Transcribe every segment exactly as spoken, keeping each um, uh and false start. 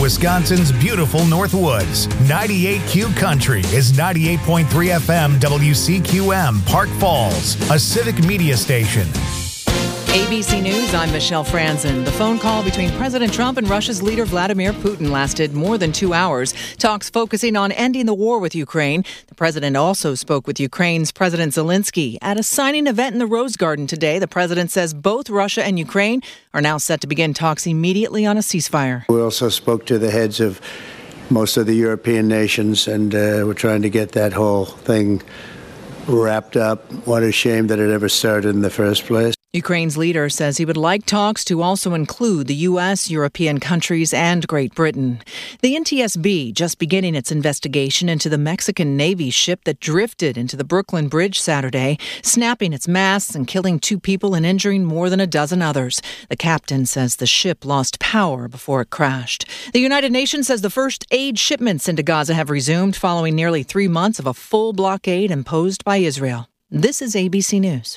Wisconsin's beautiful Northwoods. ninety-eight Q Country is ninety-eight point three F M W C Q M, Park Falls, a civic media station. A B C News, I'm Michelle Franzen. The phone call between President Trump and Russia's leader Vladimir Putin lasted more than two hours. Talks focusing on ending the war with Ukraine. The president also spoke with Ukraine's President Zelensky. At a signing event in the Rose Garden today, the president says both Russia and Ukraine are now set to begin talks immediately on a ceasefire. We also spoke to the heads of most of the European nations, and uh, we're trying to get that whole thing wrapped up. What a shame that it ever started in the first place. Ukraine's leader says he would like talks to also include the U S, European countries, and Great Britain. The N T S B just beginning its investigation into the Mexican Navy ship that drifted into the Brooklyn Bridge Saturday, snapping its masts and killing two people and injuring more than a dozen others. The captain says the ship lost power before it crashed. The United Nations says the first aid shipments into Gaza have resumed following nearly three months of a full blockade imposed by Israel. This is A B C News.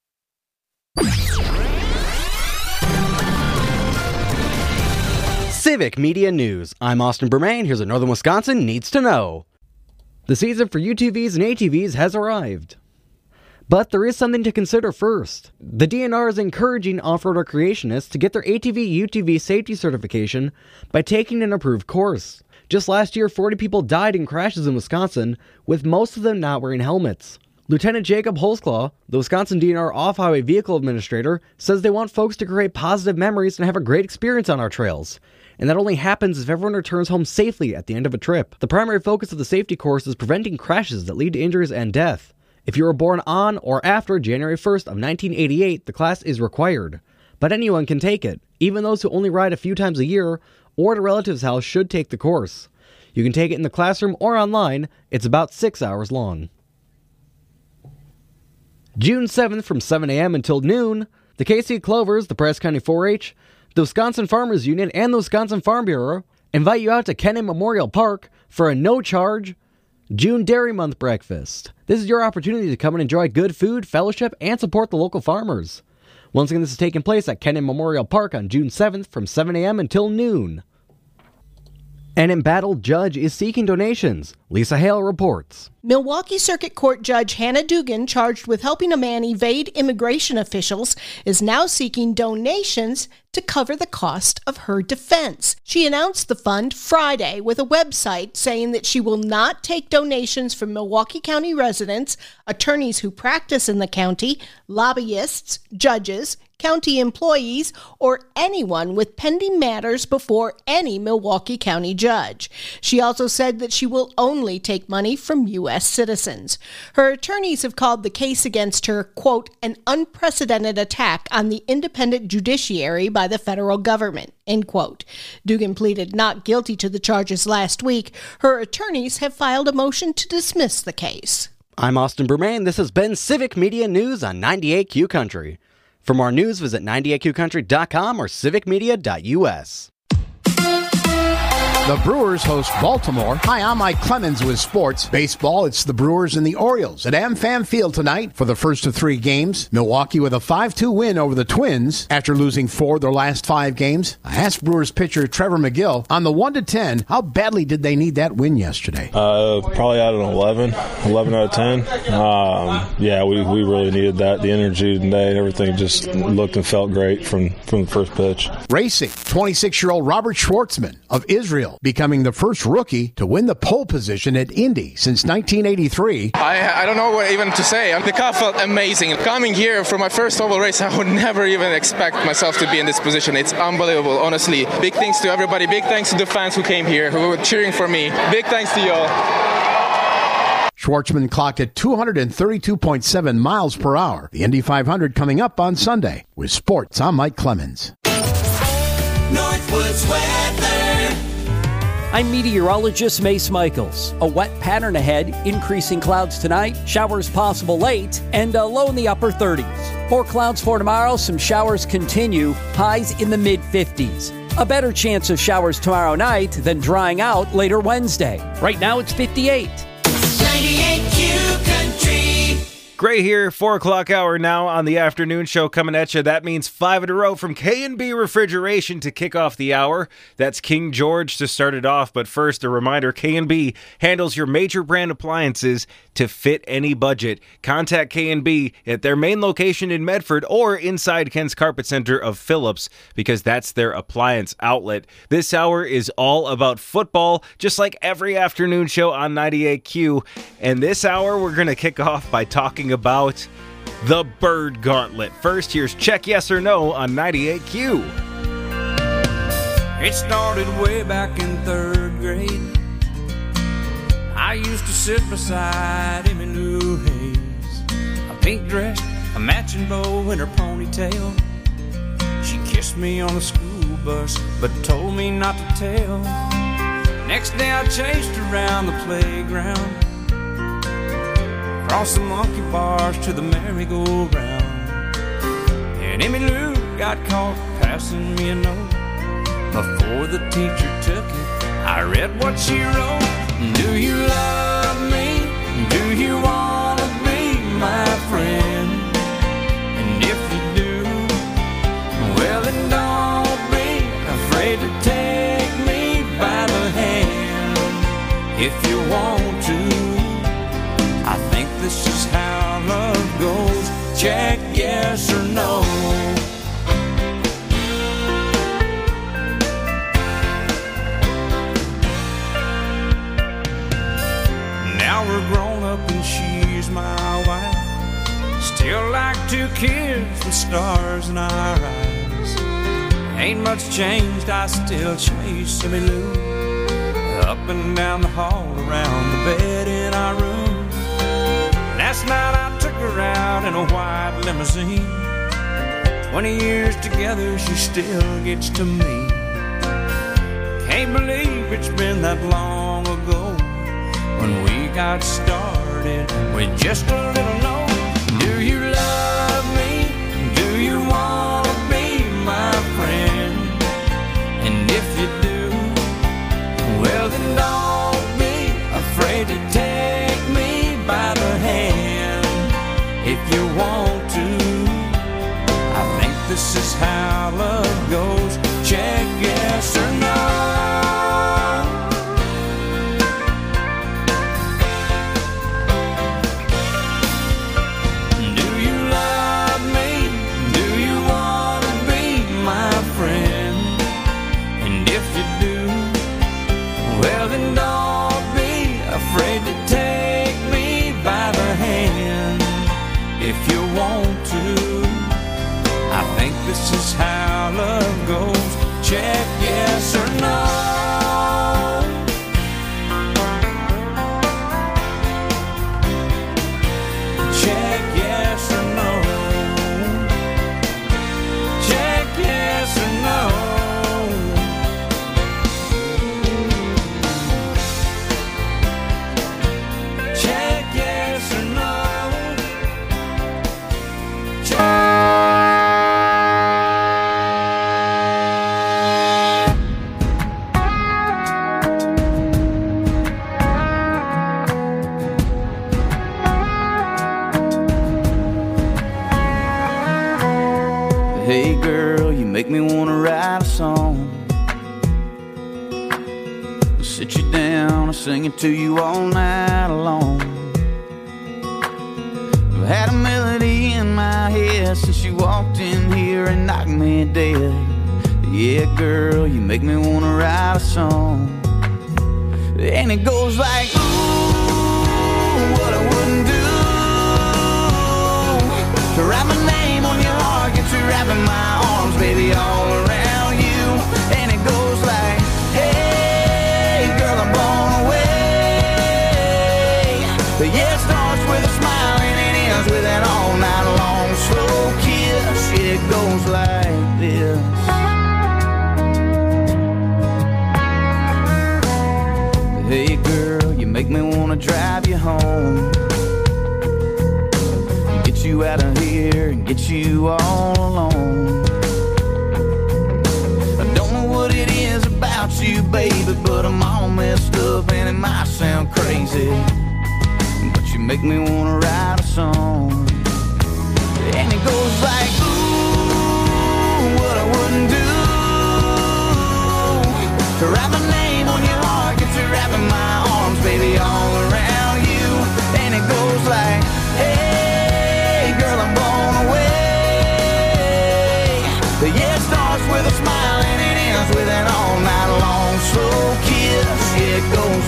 Civic Media News. I'm Austin Bermain. Here's what Northern Wisconsin needs to know. The season for U T Vs and A T Vs has arrived. But there is something to consider first. The D N R is encouraging off-road recreationists to get their A T V U T V safety certification by taking an approved course. Just last year, forty people died in crashes in Wisconsin, with most of them not wearing helmets. Lieutenant Jacob Holzclaw, the Wisconsin D N R Off-Highway Vehicle Administrator, says they want folks to create positive memories and have a great experience on our trails. And that only happens if everyone returns home safely at the end of a trip. The primary focus of the safety course is preventing crashes that lead to injuries and death. If you were born on or after January first of nineteen eighty-eight, the class is required. But anyone can take it. Even those who only ride a few times a year or at a relative's house should take the course. You can take it in the classroom or online. It's about six hours long. June seventh from seven a.m. until noon, the K C Clovers, the Presque County four H, the Wisconsin Farmers Union, and the Wisconsin Farm Bureau invite you out to Kennan Memorial Park for a no-charge June Dairy Month breakfast. This is your opportunity to come and enjoy good food, fellowship, and support the local farmers. Once again, this is taking place at Kennan Memorial Park on June seventh from seven a.m. until noon. An embattled judge is seeking donations. Lisa Hale reports. Milwaukee Circuit Court Judge Hannah Dugan, charged with helping a man evade immigration officials, is now seeking donations to cover the cost of her defense. She announced the fund Friday with a website saying that she will not take donations from Milwaukee County residents, attorneys who practice in the county, lobbyists, judges, county employees, or anyone with pending matters before any Milwaukee County judge. She also said that she will only take money from U S citizens. Her attorneys have called the case against her, quote, an unprecedented attack on the independent judiciary by the federal government, end quote. Dugan pleaded not guilty to the charges last week. Her attorneys have filed a motion to dismiss the case. I'm Austin Bermain. This has been Civic Media News on ninety-eight Q Country. For more news, visit ninety-eight q country dot com or civic media dot u s. The Brewers host Baltimore. Hi, I'm Mike Clemens with sports. Baseball, it's the Brewers and the Orioles at AmFam Field tonight for the first of three games. Milwaukee with a five two win over the Twins after losing four of their last five games. I asked Brewers pitcher Trevor McGill on the one to ten, how badly did they need that win yesterday? Uh, probably out of an eleven, eleven out of ten. Um, yeah, we, we really needed that. The energy today and everything just looked and felt great from, from the first pitch. Racing, twenty-six-year-old Robert Schwartzman of Israel, becoming the first rookie to win the pole position at Indy since nineteen eighty-three. I, I don't know what even to say. The car felt amazing. Coming here for my first oval race, I would never even expect myself to be in this position. It's unbelievable, honestly. Big thanks to everybody. Big thanks to the fans who came here, who were cheering for me. Big thanks to y'all. Schwartzman clocked at two hundred thirty-two point seven miles per hour. The Indy five hundred coming up on Sunday. With sports, I'm Mike Clemens. Northwoods weather. I'm meteorologist Mace Michaels. A wet pattern ahead, increasing clouds tonight, showers possible late, and a low in the upper thirties. More clouds for tomorrow, some showers continue, highs in the mid fifties. A better chance of showers tomorrow night than drying out later Wednesday. Right now it's fifty-eight. ninety-eight Q Country. Gray here, four o'clock hour now on the afternoon show coming at you. That means five in a row from K and B Refrigeration to kick off the hour. That's King George to start it off. But first, a reminder, K and B handles your major brand appliances to fit any budget. Contact K and B at their main location in Medford or inside Ken's Carpet Center of Phillips because that's their appliance outlet. This hour is all about football, just like every afternoon show on ninety-eight Q. And this hour, we're going to kick off by talking about the Bird Gauntlet. First, here's Check Yes or No on ninety-eight Q. It started way back in third grade. I used to sit beside Emmylou Hayes, a pink dress, a matching bow in her ponytail. She kissed me on the school bus, but told me not to tell. Next day I chased her around the playground, across the monkey bars to the merry-go-round. And Emmylou got caught passing me a note. Before the teacher took it, I read what she wrote. Do you love me? Do you want to be my friend? And if you do, well then don't be afraid to take me by the hand. If you want to, I think this is how love goes. Check yes or no. Now we're grown up and she's my wife. Still like two kids with stars in our eyes. Ain't much changed, I still chase Emmylou up and down the hall, around the bed in our room. Last night I took her out in a white limousine. Twenty years together, she still gets to me. Can't believe it's been that long ago when we got started with just a little note. Do you love me? Do you want to be my friend? And if you do, well then don't be afraid to take me by the hand. If you want to, I think this is how love goes. Check yes or no. Afraid to take me by the hand. If you want to, I think this is how love goes. Check yes or no. Check yes or no. Check yes or no. Hey girl, you make me wanna write a song. I'll sit you down and sing it to you all night long. I've had a melody in my head since you walked in here and knocked me dead. Yeah girl, you make me wanna write a song. And it goes like, ooh, what I wouldn't do to write my name on your heart, get you wrapping my arms, baby, all around you. And it goes like, hey, girl, I'm blown away. But yeah, it starts with a smile and it ends with an all-night long slow kiss. Yeah, it goes like this. Hey, girl, you make me wanna drive you home, get you out of here and get you all alone. I don't know what it is about you, baby, but I'm all messed up and it might sound crazy, but you make me wanna write a song.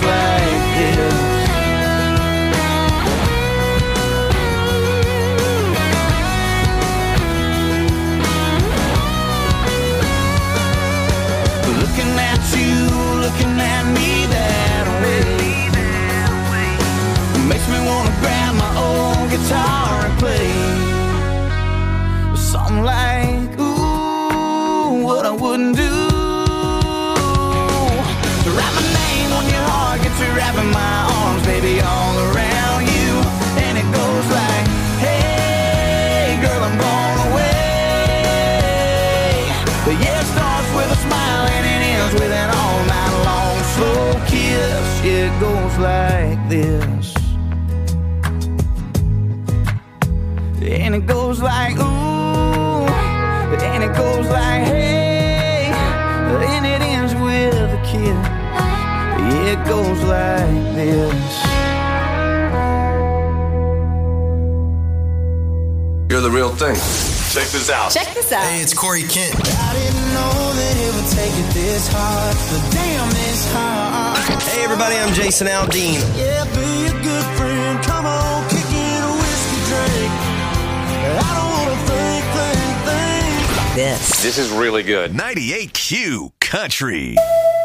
like this. Looking at you, looking at me that way, makes me wanna grab my old guitar and play something like, ooh, what I wouldn't do. To write my name on your heart, get to wrapping my arms, baby, all around you. And it goes like, hey, girl, I'm going away. But yeah, it starts with a smile and it ends with an all night long slow kiss. Yeah, it goes like this. And it goes like, ooh, and it goes like, hey, and it ends with a kiss. Yeah, it goes like this. You're the real thing. Check this out. Check this out. Hey, it's Corey Kent. I didn't know that it would take it this hard, but damn, it's hard. Hey, everybody, I'm Jason Aldean. Yeah, be a good friend. Come on, kick in a whiskey drink. I don't want to think, think, think. This. This is really good. ninety-eight Q Country.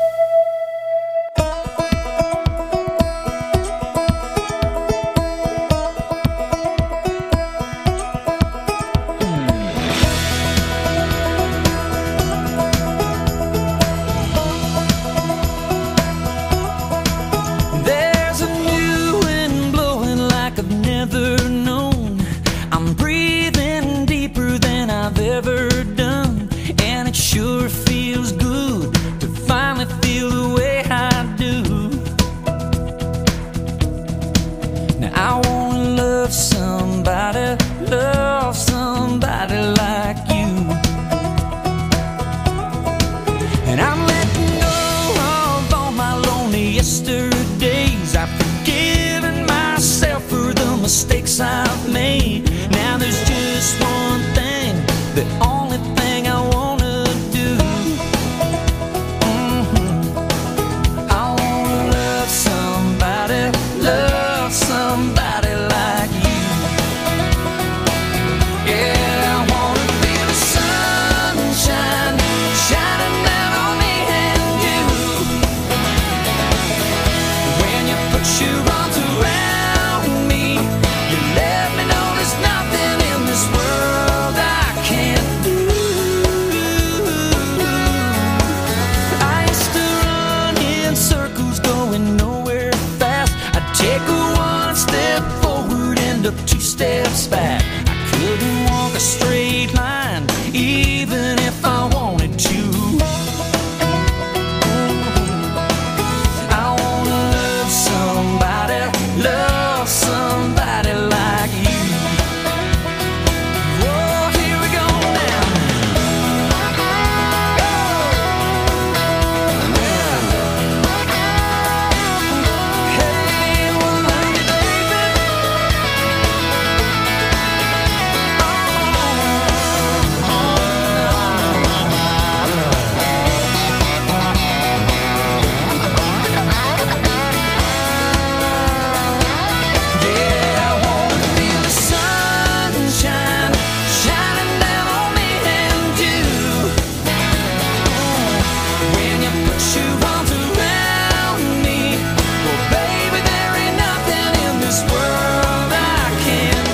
There's a new wind blowing like I've never known. I'm breathing deeper than I've ever done, and it sure feels good to finally feel the way I do. Now I wanna love somebody, love somebody like you. And I'm letting go of all my lonely yesterdays. I've forgiven myself for the mistakes I've made. Now there's just one thing, the only thing I wanna do. Mm-hmm. I wanna love somebody, love somebody like you. Yeah, I wanna feel the sunshine shining down on me and you. When you put your arms around me, you let me know there's nothing in this world I can't do. I used to run in circles going nowhere fast. I'd take a one step forward, end up two steps back. I couldn't walk a straight line even if I wanted to. I wanna love somebody, love somebody like you. Oh, here we go now. Hey, well, love you, baby. Yeah, I wanna feel the sunshine shining down on me and you. When you put your arms around me, well, baby, there ain't nothing in this world I can't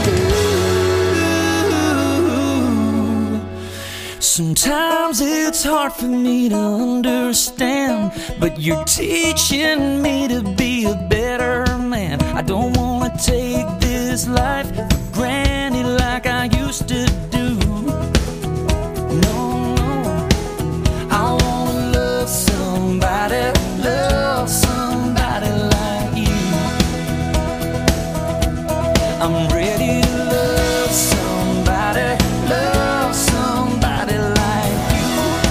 do. Sometimes it's hard for me to understand, but you're teaching me to be a better man. I don't wanna take this life for granted like I used to do. No, no. I wanna love somebody, love somebody like you. I'm ready to love somebody, love somebody like you.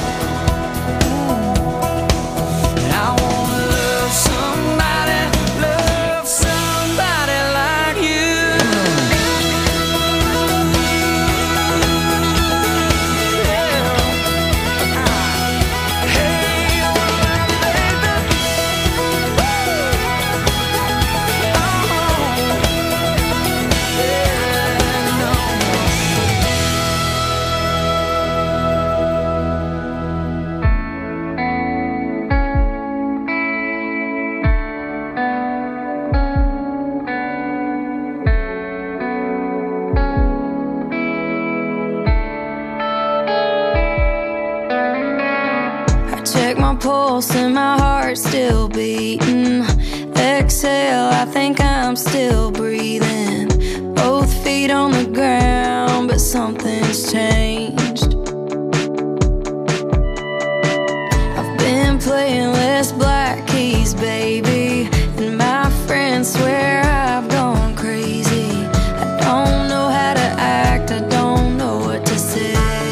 Mm. I wanna love somebody, love somebody like you. pulse and my heart still beating. Exhale, I think I'm still breathing. Both feet on the ground, but something's changed. I've been playing less black keys, baby, and my friends swear I've gone crazy. I don't know how to act, I don't know what to say.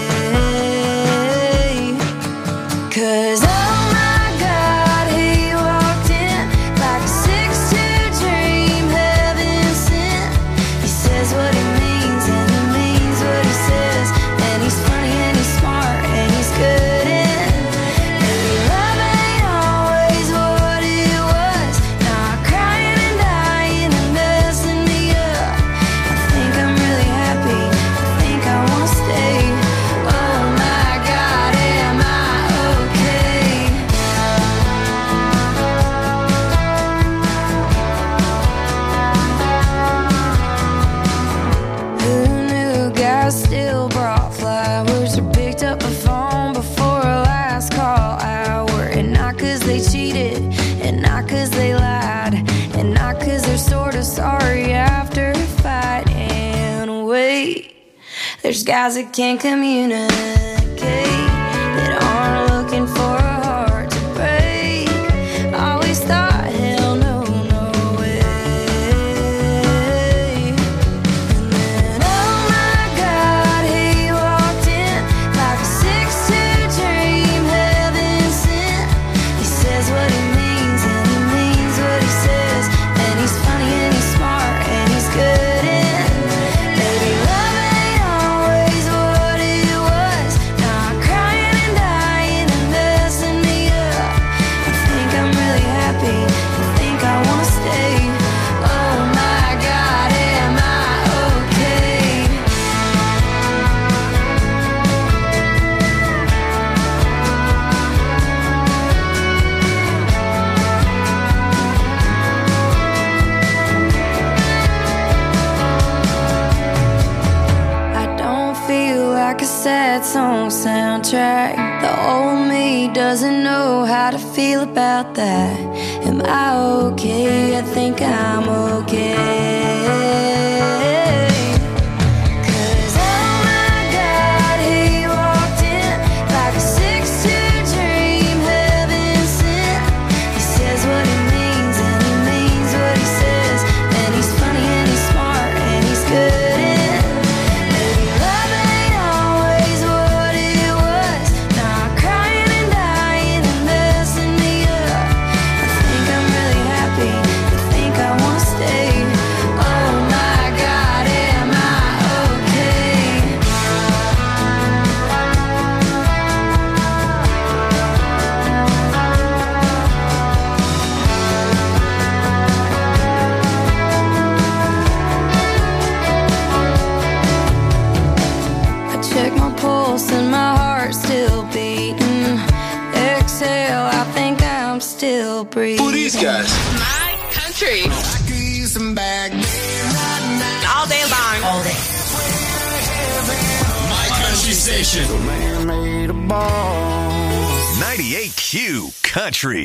'Cause oh my God, he walked in like a six two dream, heaven sent. He says what he means and he means what he says, and he's funny and he's smart and he's good in. Maybe love ain't always what it was, not crying and dying and messing me up. I think I'm really happy, I think I wanna stay. Oh my God, am I okay? Who knew guys still brought flowers or picked up a phone before a last call hour? And not 'cause they cheated, and not 'cause they lied, and not 'cause they're sort of sorry after a fight. And wait, there's guys that can't communicate, that aren't looking for a heart to break. Always thought, hell no, no way. And then, oh my God, he walked in like a six two dream, heaven sent. He says what he means and he means what he says, and he's funny and he's smart and he's good in. Maybe love ain't always what it was, not crying and dying and messing me up. I think I'm really happy, I think I wanna stay. Oh my God, am I okay? I don't feel like a sad song soundtrack. The old me doesn't know how to feel about that. Am I okay? I think I'm okay. 'Cause oh my God, he walked in like a six two dream, heaven sent. He says what he means and he means what he says, and he's funny and he's smart and he's good in. Maybe love ain't always what it was, not crying and dying and messing me up. I think I'm really happy, I think I wanna stay. Oh my God, am I okay? I check my pulse and my heart still beating. Exhale, I think I'm still breathing. Who are these guys? My country. All day long. All day. My country station. ninety-eight Q Country.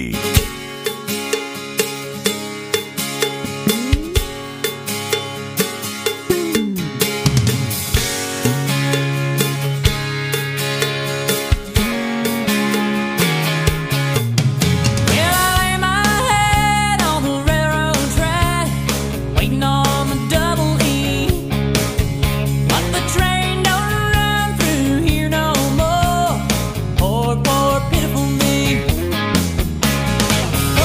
Well, I lay my head on the railroad track, waiting on the double E. But the train don't run through here no more. Poor, poor, pitiful me.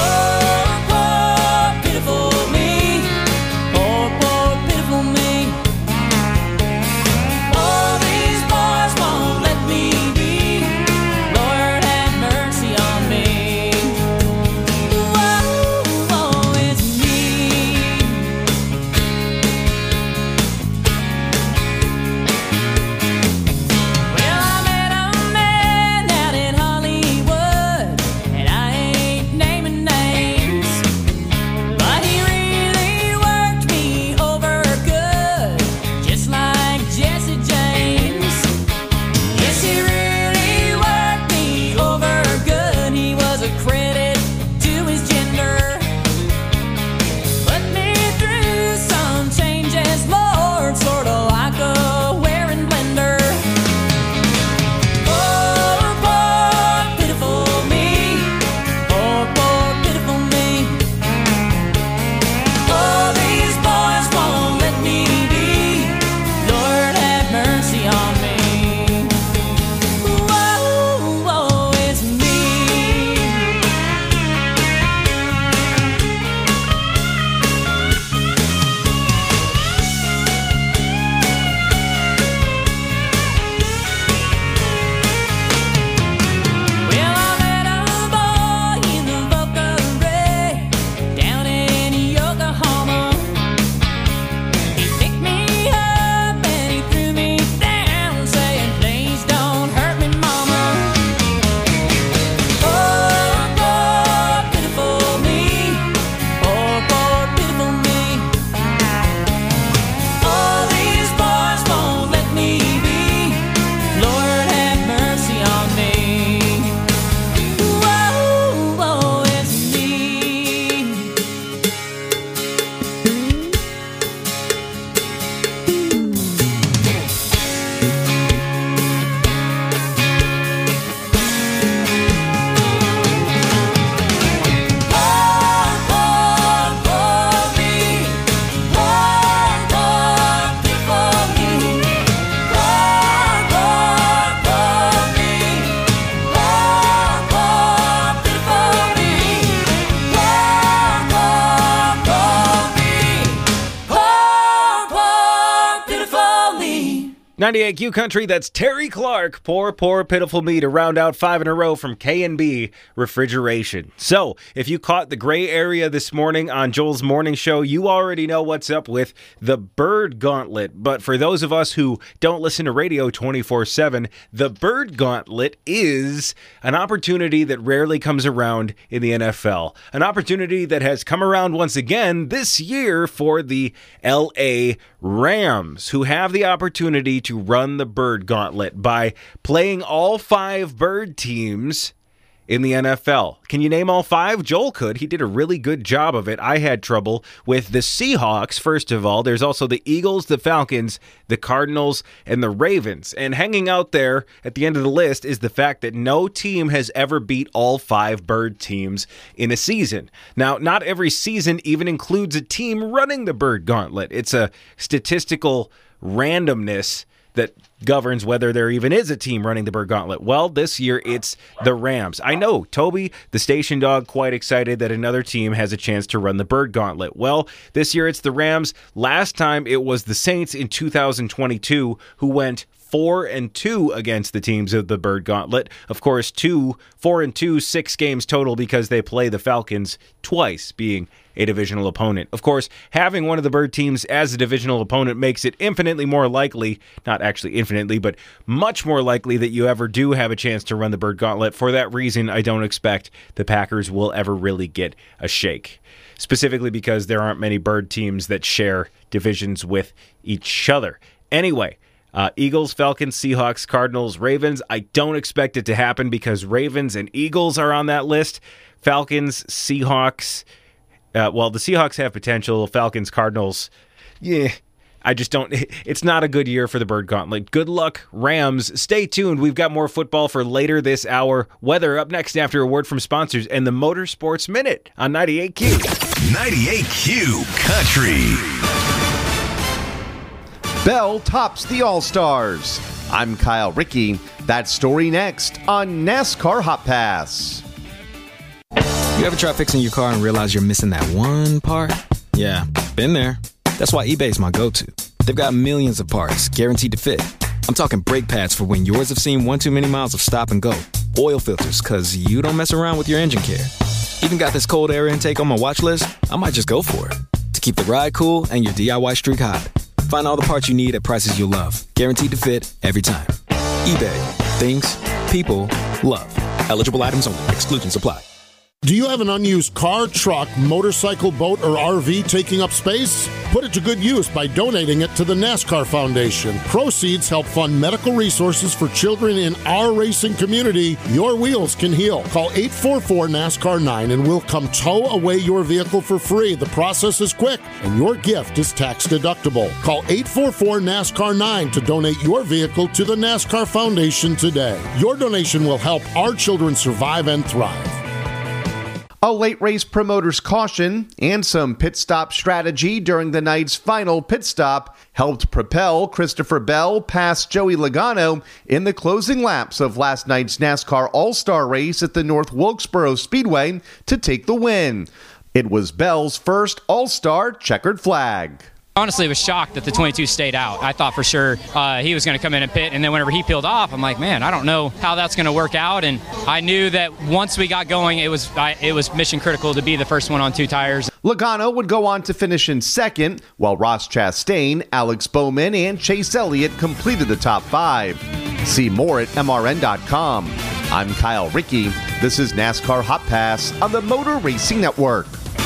ninety-eight Q Country, that's Terry Clark. Poor, poor, pitiful me to round out five in a row from K and B Refrigeration. So, if you caught the gray area this morning on Joel's morning show, you already know what's up with the Bird Gauntlet. But for those of us who don't listen to radio twenty-four seven, the Bird Gauntlet is an opportunity that rarely comes around in the N F L. An opportunity that has come around once again this year for the L A Rams, who have the opportunity to run the Bird Gauntlet by playing all five Bird teams in the N F L. Can you name all five? Joel could. He did a really good job of it. I had trouble with the Seahawks, first of all. There's also the Eagles, the Falcons, the Cardinals, and the Ravens. And hanging out there at the end of the list is the fact that no team has ever beat all five Bird teams in a season. Now, not every season even includes a team running the Bird Gauntlet. It's a statistical randomness that governs whether there even is a team running the Bird Gauntlet. Well, this year it's the Rams. I know, Toby, the station dog, quite excited that another team has a chance to run the Bird Gauntlet. Well, this year it's the Rams. Last time it was the Saints in two thousand twenty-two who went four and two against the teams of the Bird Gauntlet. Of course, two, four and two, six games total because they play the Falcons twice, being a divisional opponent. Of course, having one of the Bird teams as a divisional opponent makes it infinitely more likely, not actually infinitely, but much more likely that you ever do have a chance to run the Bird Gauntlet. For that reason, I don't expect the Packers will ever really get a shake. Specifically because there aren't many Bird teams that share divisions with each other. Anyway, Uh, Eagles, Falcons, Seahawks, Cardinals, Ravens. I don't expect it to happen because Ravens and Eagles are on that list. Falcons, Seahawks. Uh, well, the Seahawks have potential. Falcons, Cardinals. Yeah, I just don't. It's not a good year for the Bird Gauntlet. Good luck, Rams. Stay tuned. We've got more football for later this hour. Weather up next after a word from sponsors and the Motorsports Minute on ninety-eight Q. ninety-eight Q Country. Bell tops the All-Stars. I'm Kyle Rickey. That story next on NASCAR Hot Pass. You ever try fixing your car and realize you're missing that one part? Yeah, been there. That's why eBay's my go-to. They've got millions of parts, guaranteed to fit. I'm talking brake pads for when yours have seen one too many miles of stop and go. Oil filters, because you don't mess around with your engine care. Even got this cold air intake on my watch list. I might just go for it. To keep the ride cool and your D I Y streak hot. Find all the parts you need at prices you'll love. Guaranteed to fit every time. eBay. Things. People. Love. Eligible items only. Exclusions apply. Do you have an unused car, truck, motorcycle, boat, or R V taking up space? Put it to good use by donating it to the NASCAR Foundation. Proceeds help fund medical resources for children in our racing community. Your wheels can heal. Call eight four four NASCAR nine and we'll come tow away your vehicle for free. The process is quick and your gift is tax deductible. Call eight four four NASCAR nine to donate your vehicle to the NASCAR Foundation today. Your donation will help our children survive and thrive. A late race promoter's caution and some pit stop strategy during the night's final pit stop helped propel Christopher Bell past Joey Logano in the closing laps of last night's NASCAR All-Star race at the North Wilkesboro Speedway to take the win. It was Bell's first All-Star checkered flag. Honestly, I was shocked that the twenty-two stayed out. I thought for sure uh, he was going to come in and pit, and then whenever he peeled off, I'm like, man, I don't know how that's going to work out. And I knew that once we got going, it was I, it was mission critical to be the first one on two tires. Logano would go on to finish in second, while Ross Chastain, Alex Bowman, and Chase Elliott completed the top five. See more at M R N dot com. I'm Kyle Rickey. This is NASCAR Hot Pass on the Motor Racing Network.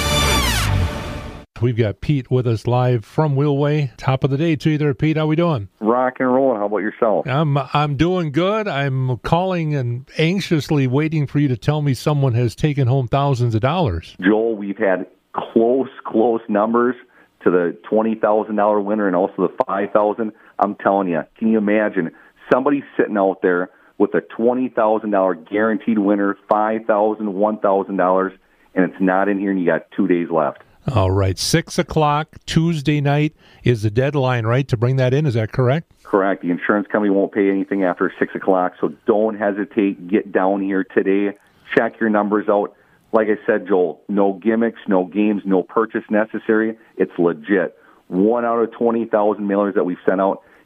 We've got Pete with us live from Wheelway. Top of the day to you there, Pete. How we doing? Rock and rolling. How about yourself? I'm I'm doing good. I'm calling and anxiously waiting for you to tell me someone has taken home thousands of dollars. Joel, we've had close, close numbers to the twenty thousand dollars winner and also the five thousand dollars. I'm telling you, can you imagine somebody sitting out there with a twenty thousand dollars guaranteed winner, five thousand dollars, one thousand dollars, and it's not in here and you got two days left? All right, six o'clock Tuesday night is the deadline, right, to bring that in? Is that correct? Correct. The insurance company won't pay anything after six o'clock, so don't hesitate. Get down here today. Check your numbers out. Like I said, Joel, no gimmicks, no games, no purchase necessary. It's legit. One out of twenty thousand mailers that we've sent out,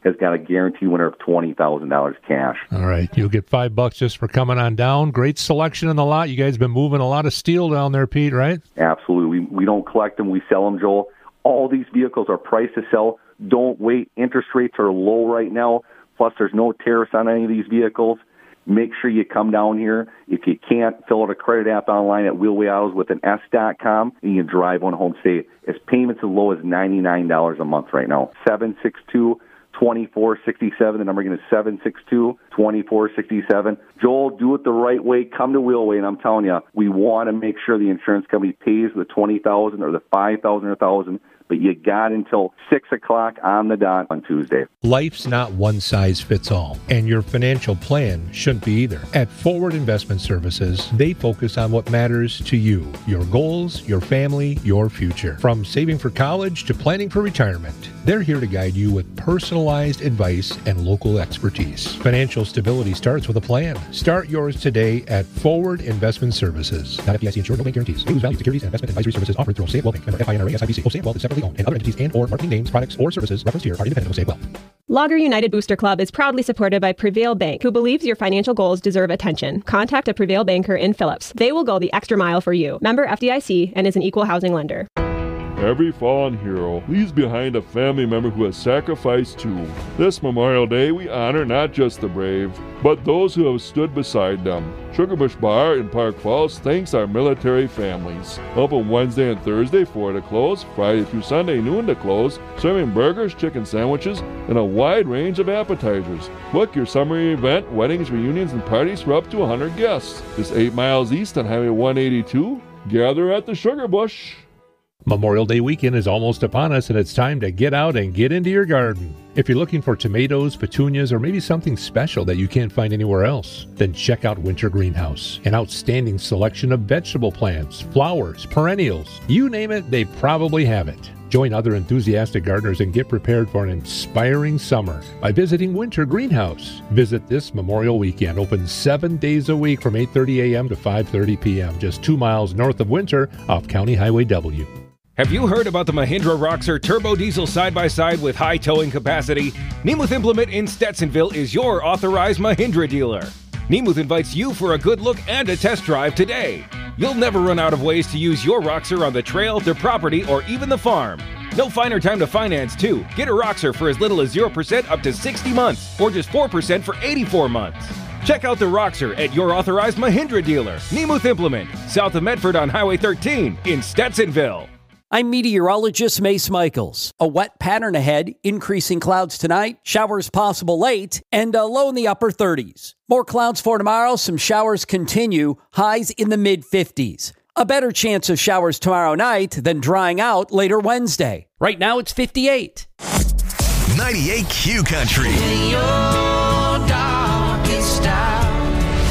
has got a guaranteed winner of twenty thousand dollars cash. All right. You'll get five bucks just for coming on down. Great selection in the lot. You guys been moving a lot of steel down there, Pete, right? Absolutely. We, we don't collect them. We sell them, Joel. All these vehicles are priced to sell. Don't wait. Interest rates are low right now. Plus, there's no tariffs on any of these vehicles. Make sure you come down here. If you can't, fill out a credit app online at Wheelway Autos with an S dot com, and you can drive one home safe. It's payments as low as ninety-nine dollars a month right now. seven six two, two four six seven. The number again is seven six two, two four six seven. Joel, do it the right way. Come to Wheelway, and I'm telling you, we want to make sure the insurance company pays the twenty thousand dollars or the five thousand dollars or one thousand dollars. But you got until six o'clock on the dot on Tuesday. Life's not one size fits all, and your financial plan shouldn't be either. At Forward Investment Services, they focus on what matters to you, your goals, your family, your future. From saving for college to planning for retirement, they're here to guide you with personalized advice and local expertise. Financial stability starts with a plan. Start yours today at Forward Investment Services. Not F D I C insured, no bank guarantees. May lose value. Securities and investment advisory services offered through Osaic Wealth Bank. Member F I N R A S I B C. Osaic Wealth is separately owned, and other entities and or marketing names, products, or services referenced here are independent of Osaic Wealth. Logger United Booster Club is proudly supported by Prevail Bank, who believes your financial goals deserve attention. Contact a Prevail banker in Phillips. They will go the extra mile for you. Member F D I C and is an equal housing lender. Every fallen hero leaves behind a family member who has sacrificed too. This Memorial Day, we honor not just the brave, but those who have stood beside them. Sugarbush Bar in Park Falls thanks our military families. Open Wednesday and Thursday, four to close, Friday through Sunday, noon to close, serving burgers, chicken sandwiches, and a wide range of appetizers. Book your summer event, weddings, reunions, and parties for up to one hundred guests. Just eight miles east on Highway one eighty-two. Gather at the Sugarbush. Memorial Day weekend is almost upon us, and it's time to get out and get into your garden. If you're looking for tomatoes, petunias, or maybe something special that you can't find anywhere else, then check out Winter Greenhouse. An outstanding selection of vegetable plants, flowers, perennials. You name it, they probably have it. Join other enthusiastic gardeners and get prepared for an inspiring summer by visiting Winter Greenhouse. Visit this Memorial Weekend, open seven days a week from eight thirty a.m. to five thirty p.m., just two miles north of Winter off County Highway W. Have you heard about the Mahindra Roxor Turbo Diesel side-by-side with high towing capacity? Nemuth Implement in Stetsonville is your authorized Mahindra dealer. Nemuth invites you for a good look and a test drive today. You'll never run out of ways to use your Roxor on the trail, the property, or even the farm. No finer time to finance, too. Get a Roxor for as little as zero percent up to sixty months, or just four percent for eighty-four months. Check out the Roxor at your authorized Mahindra dealer, Nemuth Implement, south of Medford on Highway thirteen in Stetsonville. I'm meteorologist Mace Michaels. A wet pattern ahead, increasing clouds tonight, showers possible late, and a low in the upper thirties. More clouds for tomorrow, some showers continue, highs in the mid fifties. A better chance of showers tomorrow night than drying out later Wednesday. Right now it's fifty-eight. ninety-eight Q Country. In your darkest hour,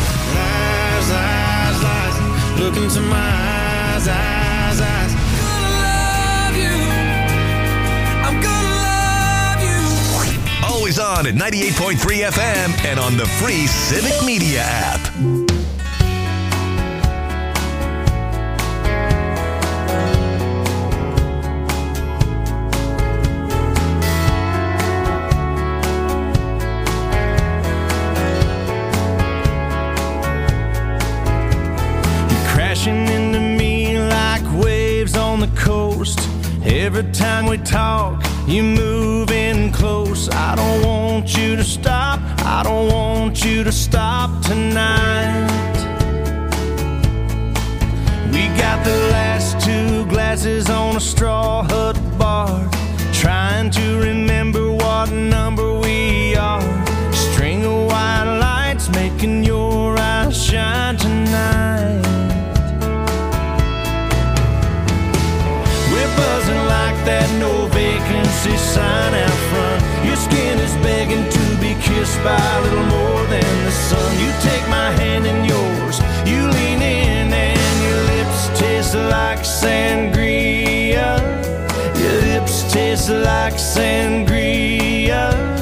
lies, lies, lies, look into my eyes, eyes, eyes. Always on at ninety-eight point three F M and on the free Civic Media app. You're crashing into me like waves on the coast. Every time we talk, you move in close. I don't want you to stop. I don't want you to stop tonight. We got the last two glasses on a straw hut bar, trying to remember what number we are. String of white lights making your eyes shine tonight. We're buzzing like that no vacancy sign out front. Your skin is begging to be kissed by a little more than the sun. You take my hand in yours, you lean in, and your lips taste like sangria. Your lips taste like sangria.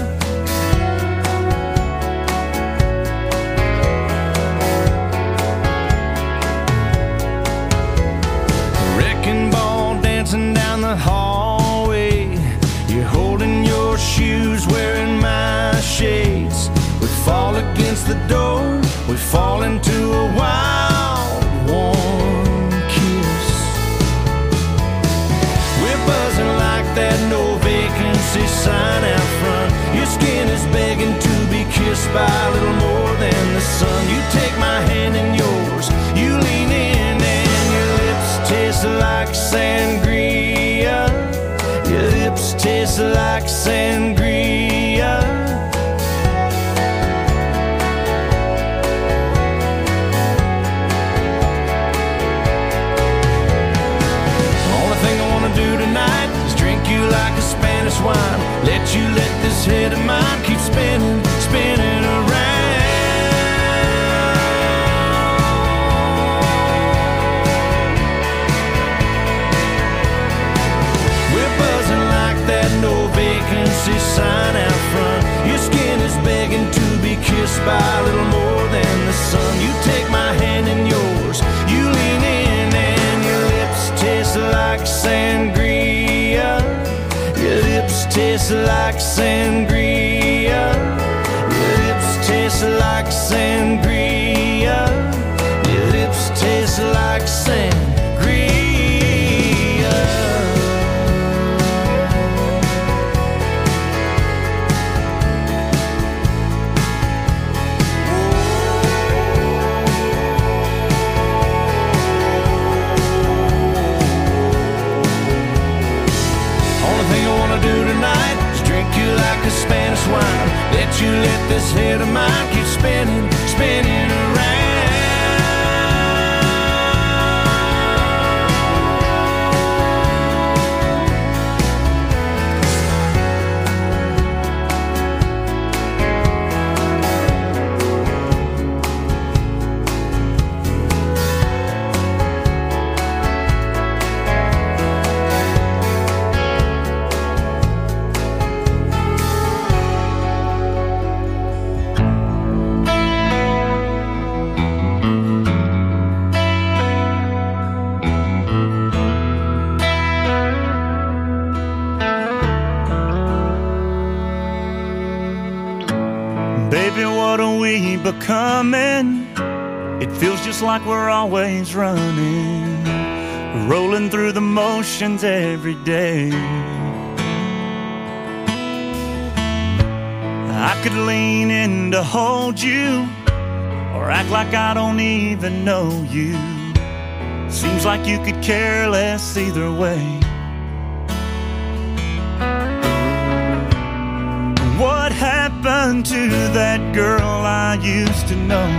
Wrecking ball dancing down the hallway. You're holding your shoes, wearing my shades. We fall against the door, we fall into a wild, warm kiss. We're buzzing like that no vacancy sign out front. Your skin is begging to be kissed by a little more than the sun. You take my hand in yours, you lean in, and your lips taste like sangria. Your lips taste like sangria. Only thing I wanna do tonight is drink you like a Spanish wine. Let you let this head of mine keep spinning, spinning around. We're buzzing like that no vacancy sign out front. Your skin is begging to be kissed by a little more than the sun. You take my hand in yours, you lean in, and your lips taste like sangria. Your lips taste like sangria. Your lips taste like sangria. Your lips taste like sangria. Do tonight is drink you like a Spanish wine. Let you let this head of mine keep spinning, spinning around. Baby, what are we becoming? It feels just like we're always running, rolling through the motions every day. I could lean in to hold you, or act like I don't even know you. Seems like you could care less either way. What happened to that girl I used to know?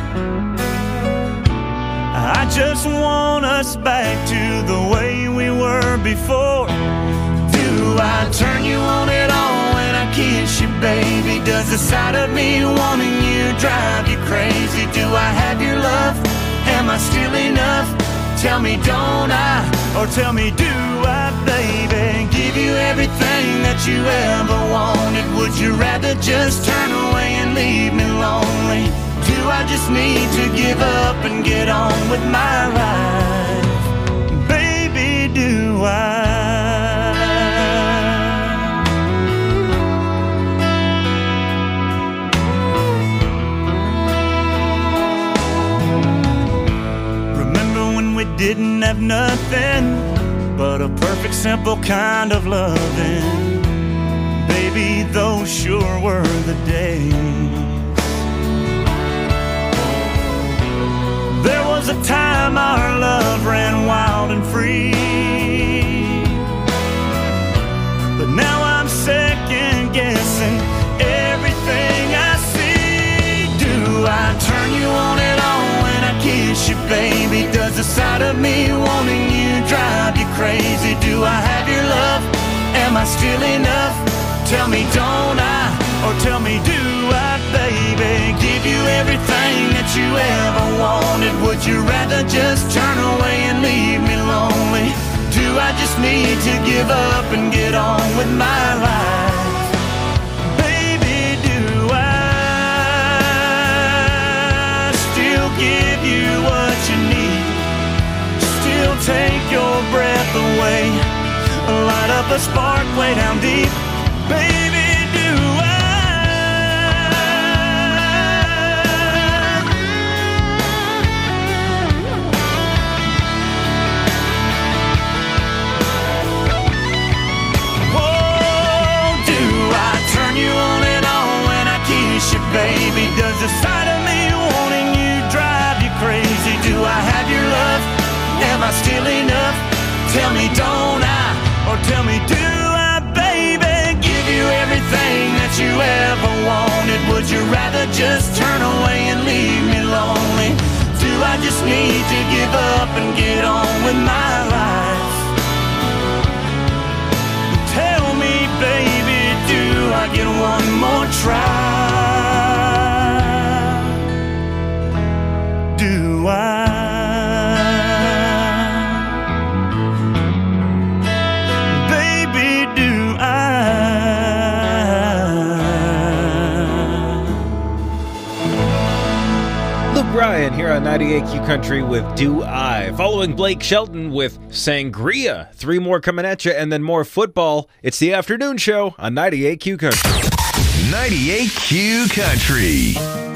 I just want us back to the way we were before. Do I turn you on at all when I kiss you, baby? Does the sight of me wanting you drive you crazy? Do I have your love? Am I still enough? Tell me, don't I? Or tell me, do I, baby? Give you everything that you ever wanted. Would you rather just turn away and leave me lonely? Do I just need to give up and get on with my life? Baby, do I? We didn't have nothing but a perfect, simple kind of loving. Baby, those sure were the days. There was a time our love ran wild and free, but now I'm second guessing everything I see. Do I turn you on at all when I kiss you, baby? Does the sight of me wanting you drive you crazy? Do I have your love? Am I still enough? Tell me, don't I? Or tell me, do I, baby? Give you everything that you ever wanted. Would you rather just turn away and leave me lonely? Do I just need to give up and get on with my life? Baby, do I still give you what you need? Still take your breath away, light up a spark way down deep. Baby, do I? baby? Does the sight of me wanting you drive you crazy? Do I have your love? Am I still enough? Tell me, don't I? Or tell me, do I, baby? Give you everything that you ever wanted. Would you rather just turn away and leave me lonely? Do I just need to give up and get on with my life? Tell me, baby, do I get one more try? Do I? Brian here on ninety-eight Q Country with Do I. Following Blake Shelton with Sangria. Three more coming at you and then more football. It's the afternoon show on ninety-eight Q Country. ninety-eight Q Country.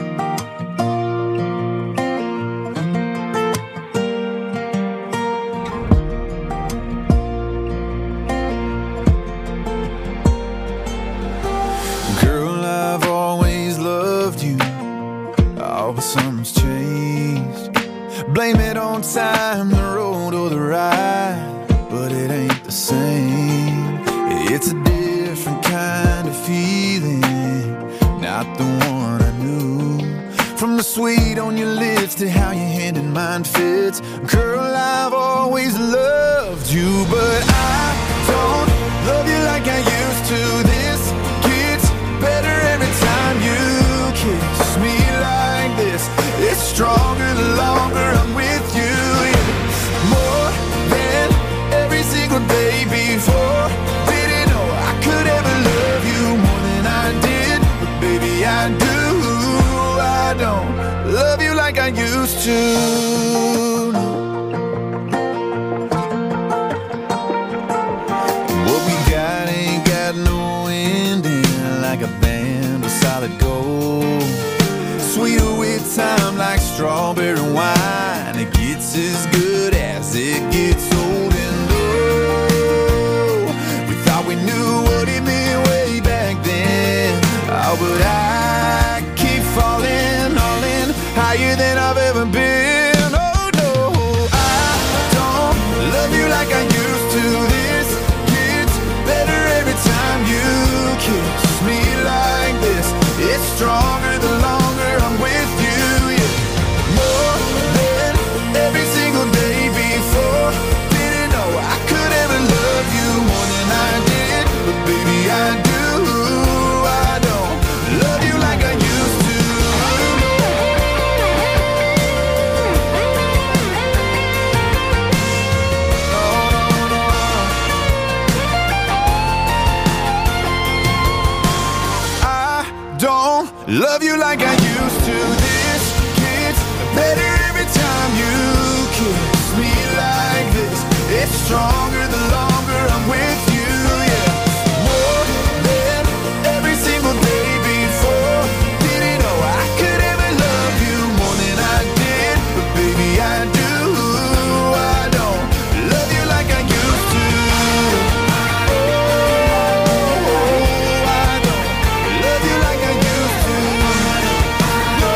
Girl, I've always loved you. Oh, but something's changed. Blame it on time, the road or the ride, but it ain't the same. It's a different kind of feeling, not the one I knew. From the sweet on your lips to how your hand in mine fits. Girl, I've always loved you, but I don't love you like I used to. This gets better every time you kiss me like this. It's stronger the longer I'm with you, yeah. More than every single day before. Didn't know I could ever love you more than I did, but baby I do. I don't love you like I used to, no. What we got ain't got no ending, like a band of solid gold. Sweeter with time like strawberry wine. It gets as good as it gets old. And oh, we thought we knew what it meant way back then. Oh, but I keep falling, all in, higher than I've ever been. Oh no, I don't love you like I used to. This gets better every time you kiss me like this. It's stronger the longer I'm with you, yeah. More than every single day before. Didn't know I could ever love you more than I did, but baby I do. I don't love you like I used to. I don't love you like I used to. This gets better every time you kiss me like this. It's stronger the longer I'm with you, yeah. More than every single day before. Didn't know I could ever love you more than I did, but baby I do. I don't love you like I used to. Oh, I don't love you like I used to. No,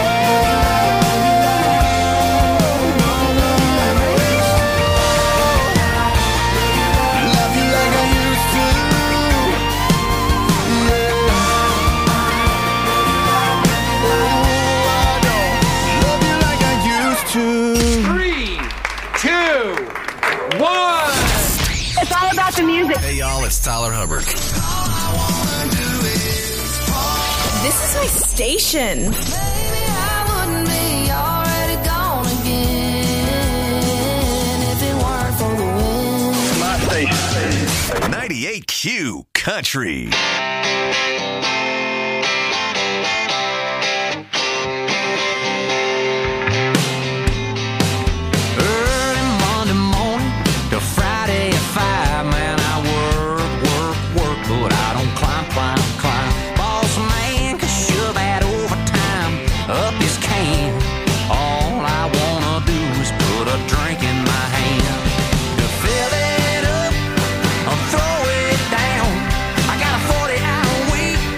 no, no, love you like I used to. Yeah. Oh, I don't love you like I used to. Three, two, one. It's all about the music. Hey y'all, it's Tyler Hubbard. This is my station. My station. ninety-eight Q Country. Early Monday morning to Friday at five, man, I work, work, work, but I don't climb, climb, climb. Boss man can shove that overtime up his can. All I wanna do is put a drink in my hand. To fill it up or throw it down, I got a forty hour week.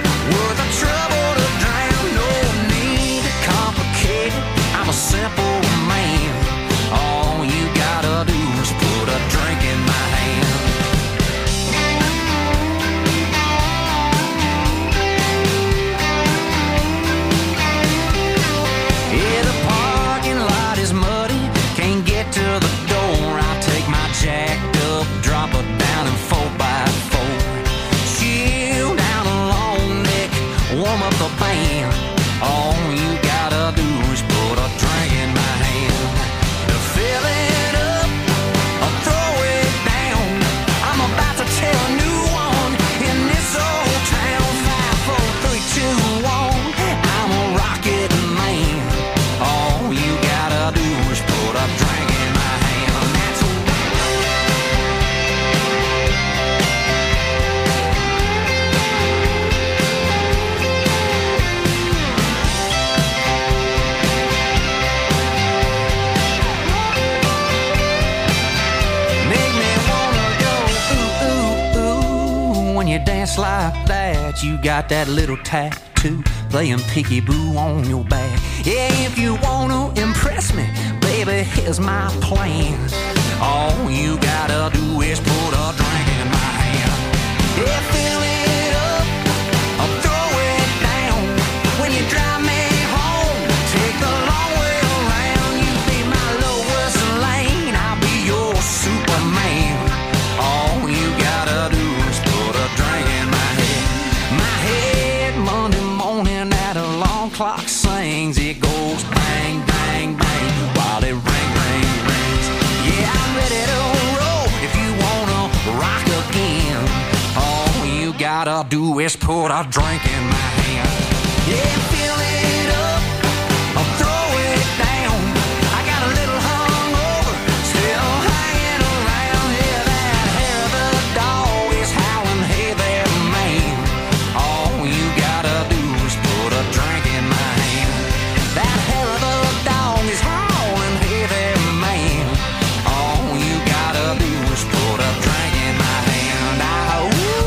you dance like that, you got that little tattoo playing peekaboo on your back. Yeah, if you wanna impress me, baby, here's my plan. All you gotta do is put a drink in my hand. Yeah, fill it up, I'll throw it down. When you drive me home, take the long way around. You be my lowest lane, I'll be your Superman. All you gotta do is put a drink in my head. My head, Monday morning at alarm clock sings. It goes bang, bang, bang, while it ring, ring, rings. Yeah, I'm ready to roll if you wanna rock again. All you gotta do is put a drink in my hand. Yeah, fill it up, I'll throw it down. I got a little hungover, still hanging around. Yeah, that hair of the dog is howling, hey there, man. All you gotta do is put a drink in my hand. That hair of the dog is howling, hey there, man. All you gotta do is put a drink in my hand. Ah, ooh.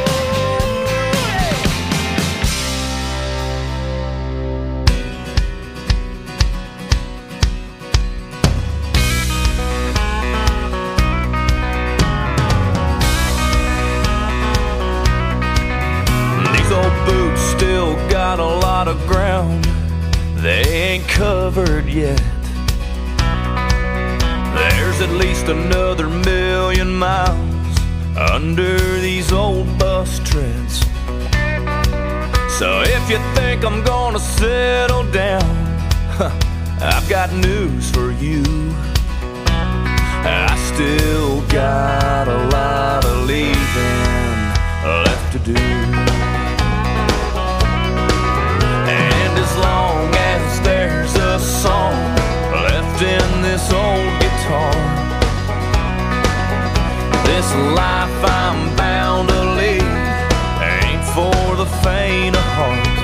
These old boots still got a lot of ground they ain't covered yet. There's at least another million miles under these old bus treads. So if you think I'm gonna settle down, huh, I've got news for you. I still got a lot of leaving left to do. And as long as there's a song left in this old guitar, this life I'm bound to lead ain't for the faint of heart.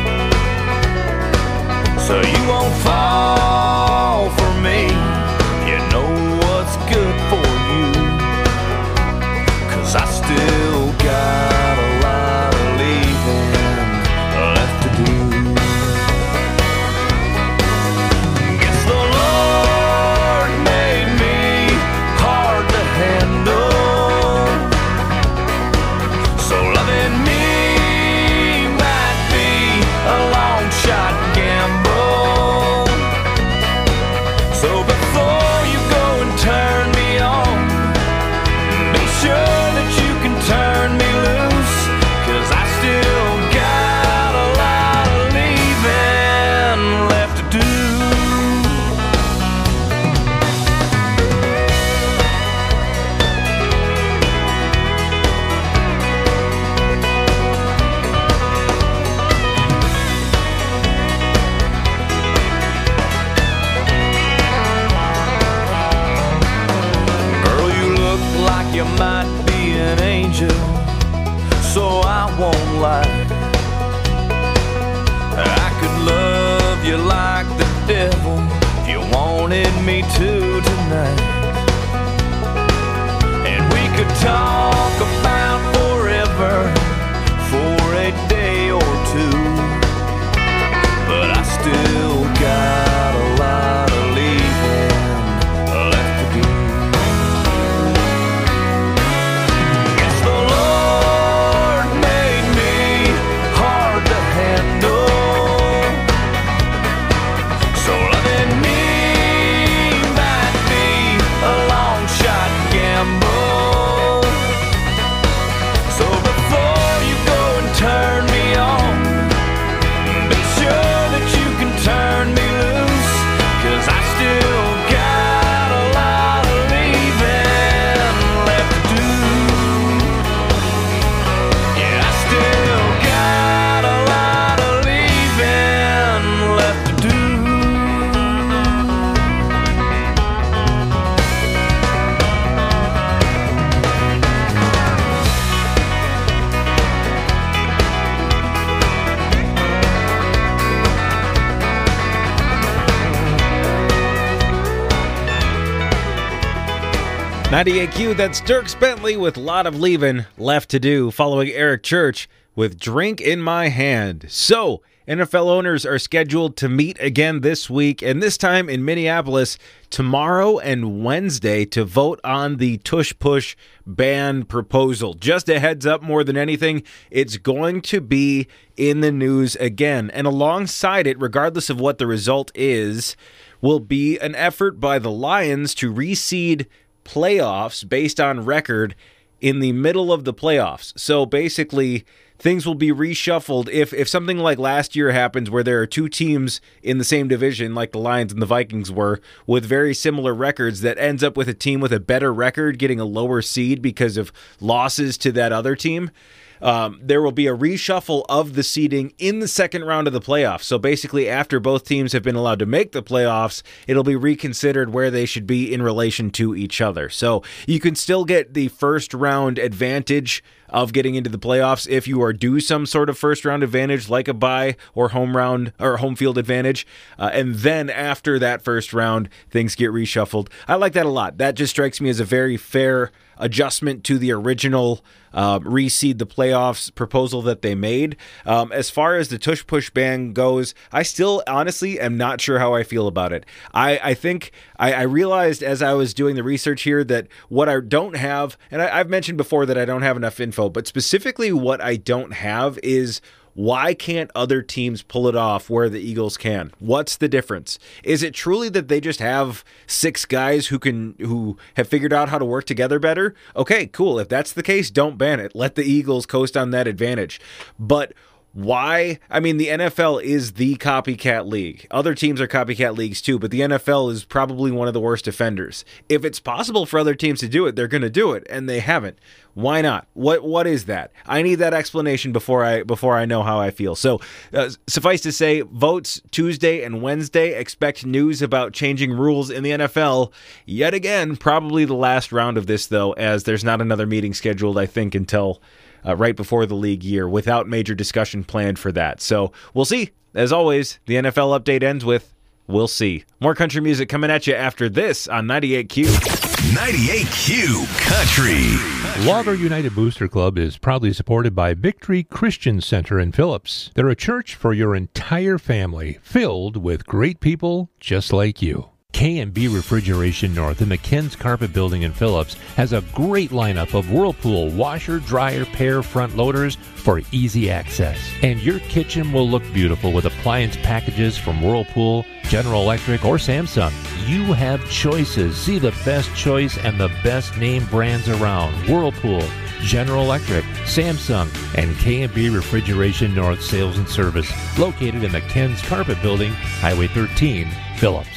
So you won't fall for me, you know what's good for you. 'Cause I still got a lot of leaving left to do. Guess the Lord made me hard to handle, so loving me might be a long shot gamble. So before you go and turn me on, be sure that you can turn me loose. 'Cause I still got a lot of leaving left to do. Girl, you look like you might be an angel, so I won't lie. I could love you like the devil if you wanted me to tonight. And we could talk about forever for a day or two. But I still got a lot of leaving left to do. Guess the Lord made me hard to handle, so loving me might be a long shot gamble. ninety-eight Q, that's Dierks Bentley with Lot of Leavin' Left to Do, following Eric Church with Drink in My Hand. So, N F L owners are scheduled to meet again this week, and this time in Minneapolis tomorrow and Wednesday to vote on the tush-push ban proposal. Just a heads up, more than anything, it's going to be in the news again. And alongside it, regardless of what the result is, will be an effort by the Lions to reseed playoffs based on record in the middle of the playoffs. So basically, things will be reshuffled if if something like last year happens where there are two teams in the same division, like the Lions and the Vikings were, with very similar records, that ends up with a team with a better record getting a lower seed because of losses to that other team. Um, there will be a reshuffle of the seeding in the second round of the playoffs. So basically, after both teams have been allowed to make the playoffs, it'll be reconsidered where they should be in relation to each other. So you can still get the first round advantage of getting into the playoffs if you are due some sort of first round advantage, like a bye or home round or home field advantage. Uh, and then after that first round, things get reshuffled. I like that a lot. That just strikes me as a very fair adjustment to the original um, reseed the playoffs proposal that they made. Um, as far as the tush push ban goes, I still honestly am not sure how I feel about it. I, I think I, I realized as I was doing the research here that what I don't have, and I, I've mentioned before that I don't have enough info, but specifically what I don't have is why can't other teams pull it off where the Eagles can? What's the difference? Is it truly that they just have six guys who can who have figured out how to work together better? Okay, cool. If that's the case, don't ban it. Let the Eagles coast on that advantage. But why? I mean, the N F L is the copycat league. Other teams are copycat leagues too, but the N F L is probably one of the worst offenders. If it's possible for other teams to do it, they're going to do it, and they haven't. Why not? What What is that? I need that explanation before I before I know how I feel. So, uh, suffice to say, votes Tuesday and Wednesday. Expect news about changing rules in the N F L yet again. Probably the last round of this, though, as there's not another meeting scheduled, I think, until Uh, right before the league year, without major discussion planned for that. So we'll see. As always, the N F L update ends with we'll see. More country music coming at you after this on ninety-eight Q. ninety-eight Q Country. Logger United Booster Club is proudly supported by Victory Christian Center in Phillips. They're a church for your entire family, filled with great people just like you. K and B Refrigeration North in the Ken's Carpet Building in Phillips has a great lineup of Whirlpool washer, dryer, pair front loaders for easy access. And your kitchen will look beautiful with appliance packages from Whirlpool, General Electric, or Samsung. You have choices. See the best choice and the best name brands around. Whirlpool, General Electric, Samsung, and K and B Refrigeration North Sales and Service, located in the Ken's Carpet Building, Highway thirteen, Phillips.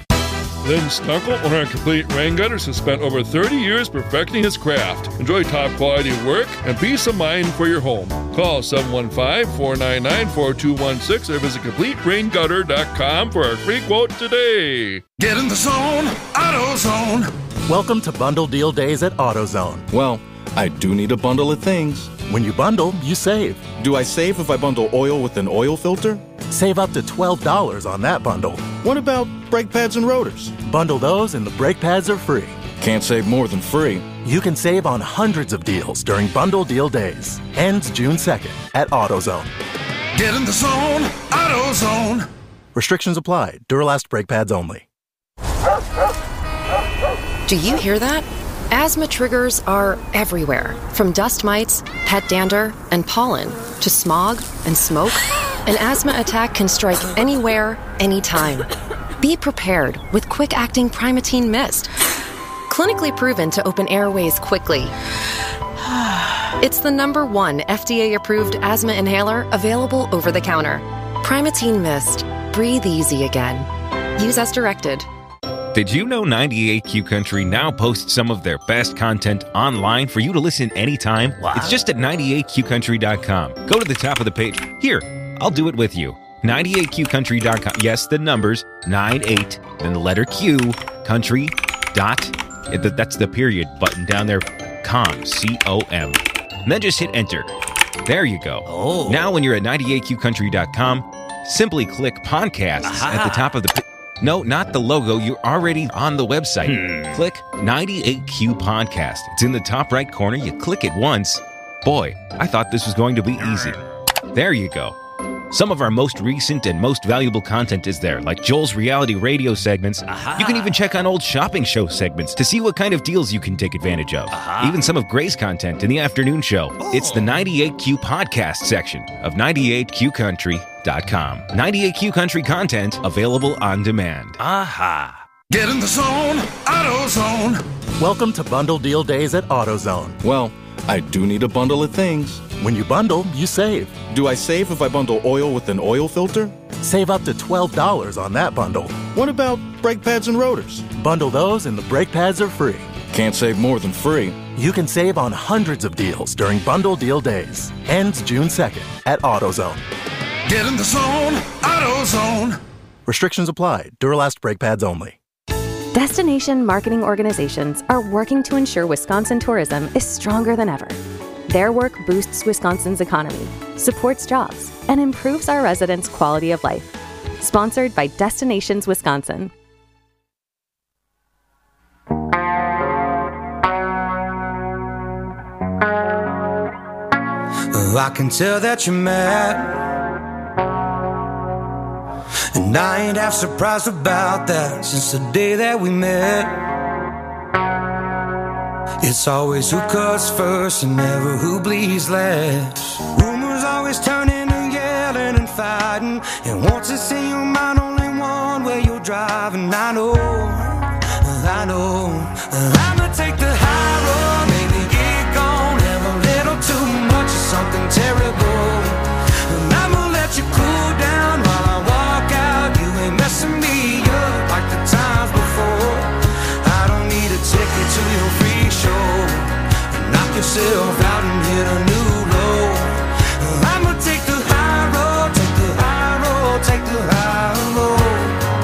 Lynn Snuckle, owner of Complete Rain Gutters, has spent over thirty years perfecting his craft. Enjoy top quality work and peace of mind for your home. Call seven one five, four nine nine, four two one six or visit complete rain gutter dot com for a free quote today. Get in the zone, AutoZone. Welcome to Bundle Deal Days at AutoZone. Well, I do need a bundle of things. When you bundle, you save. Do I save if I bundle oil with an oil filter? Save up to twelve dollars on that bundle. What about brake pads and rotors? Bundle those and the brake pads are free. Can't save more than free. You can save on hundreds of deals during Bundle Deal Days. Ends June second at AutoZone. Get in the zone, AutoZone. Restrictions apply. Duralast brake pads only. Do you hear that? Asthma triggers are everywhere, from dust mites, pet dander, and pollen, to smog and smoke. An asthma attack can strike anywhere, anytime. Be prepared with quick-acting Primatene Mist. Clinically proven to open airways quickly. It's the number one F D A-approved asthma inhaler available over the counter. Primatene Mist. Breathe easy again. Use as directed. Did you know ninety-eight Q Country now posts some of their best content online for you to listen anytime? Wow. It's just at ninety-eight q country dot com. Go to the top of the page. Here, I'll do it with you. ninety-eight q country dot com. Yes, the numbers, ninety-eight, then the letter Q, country, dot, that's the period button down there, com, C O M. And then just hit enter. There you go. Oh. Now when you're at ninety-eight q country dot com, simply click podcasts Aha. at the top of the page. No, not the logo. You're already on the website. Hmm. Click ninety-eight Q Podcast. It's in the top right corner. You click it once. Boy, I thought this was going to be easy. There you go. Some of our most recent and most valuable content is there, like Joel's reality radio segments. Aha. You can even check on old shopping show segments to see what kind of deals you can take advantage of. Aha. Even some of Gray's content in the afternoon show. Oh. It's the ninety-eight Q Podcast section of ninety-eight Q country dot com. ninety-eight Q Country content available on demand. Aha. Get in the zone, AutoZone. Welcome to Bundle Deal Days at AutoZone. Well, I do need a bundle of things. When you bundle, you save. Do I save if I bundle oil with an oil filter? Save up to twelve dollars on that bundle. What about brake pads and rotors? Bundle those and the brake pads are free. Can't save more than free. You can save on hundreds of deals during Bundle Deal Days. Ends June second at AutoZone. Get in the zone, AutoZone. Restrictions apply. Duralast brake pads only. Destination marketing organizations are working to ensure Wisconsin tourism is stronger than ever. Their work boosts Wisconsin's economy, supports jobs, and improves our residents' quality of life. Sponsored by Destinations Wisconsin. I can tell that you're mad, and I ain't half surprised about that since the day that we met. It's always who cuts first and never who bleeds last. Rumors always turn into yelling and fighting, and once it's in your mind, only one way you're driving. I know, I know, I'ma take the high road, maybe get gone, have a little too much of something terrible, and I'ma let you cool down while I walk out. You ain't messing me up like the times before. I don't need a ticket to your free show. Knock yourself out and hit a new low. I'ma take the high road, take the high road, take the high road.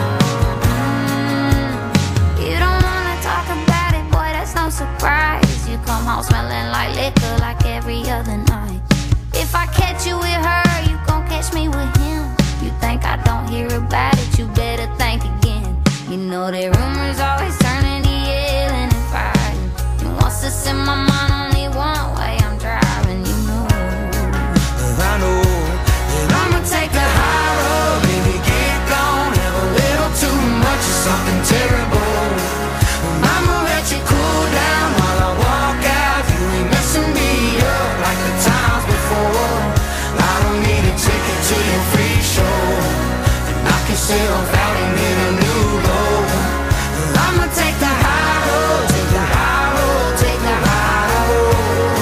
You don't wanna talk about it, boy, that's no surprise. You come home smelling like liquor like every other night. If I catch you with her, you gon' catch me with him. You think I don't hear about it, you better think again. You know that rumors always turn into yelling and fighting, and once it's in my mind, only one way I'm driving, you know. I know that I'ma take the high road, baby, get gone, have a little too much of something terrible. I'ma let you cool down while I walk out. You ain't messing me up like the times before. I don't need a ticket to your free show. Knock yourself out and hit a new low. I'ma take the high road, take the high road, take the high road.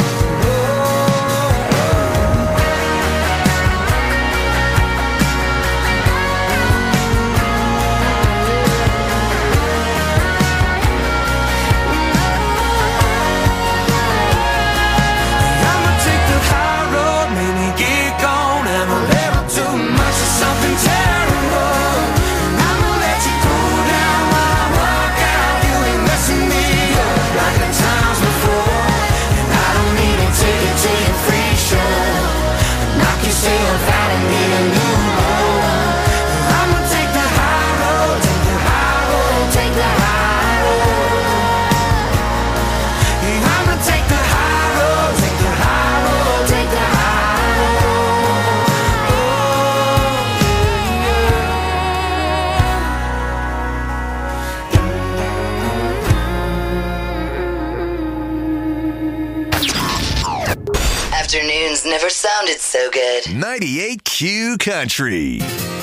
I'ma take the high road, maybe get gone, have a little too much of something terrible. And I'ma let you cool down while I walk out. You ain't messing me up like the times before. And I don't need a ticket to your free show. Knock yourself out and hit a new low. I'ma take the high road, take the high road, take the high road. I'ma take the high road, take the high road, take the high Afternoons never sounded so good. ninety-eight Q Country.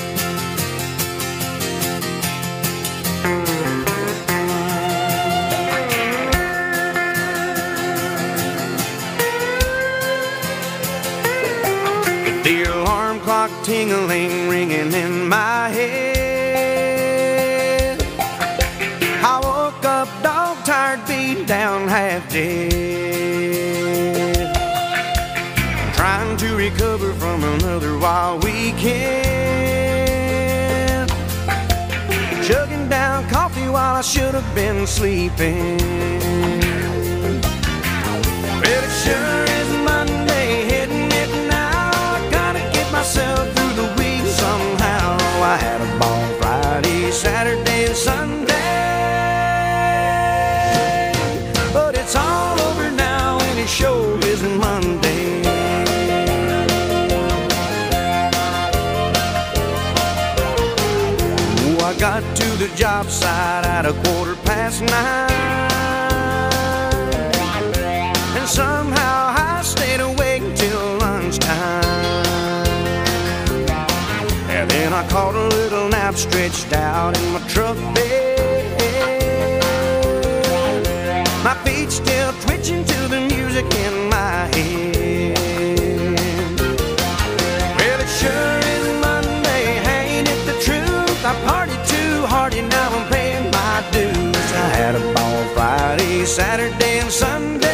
The alarm clock ting-a-ling, ringing in my head. I woke up dog-tired, beat down, half dead. Trying to recover from another wild weekend. Chugging down coffee while I should have been sleeping. Well, it sure is Monday, hitting it now. I gotta get myself through the week somehow. I had a ball Friday, Saturday. the job site at a quarter past nine. And somehow I stayed awake till lunchtime. And then I caught a little nap stretched out in my truck bed. My feet still twitching to the music in my head. Well, it sure is Monday, ain't it the truth? I partied too hard and now I'm paying my dues. I had a ball Friday, Saturday, and Sunday.